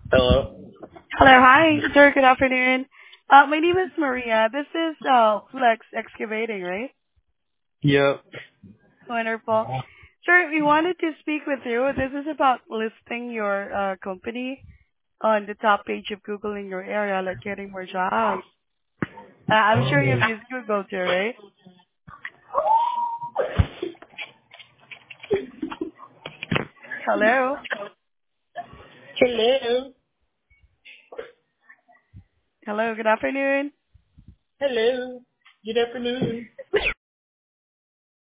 Hello. Hello. Hi, sir. Good afternoon. My name is Maria. This is Flex Excavating, right? Yep. Wonderful. Sir, we wanted to speak with you. This is about listing your company on the top page of Google in your area, like getting more jobs. I'm sure you've used Google too, right? Hello. Hello. Hello. Good afternoon. Hello. Good afternoon.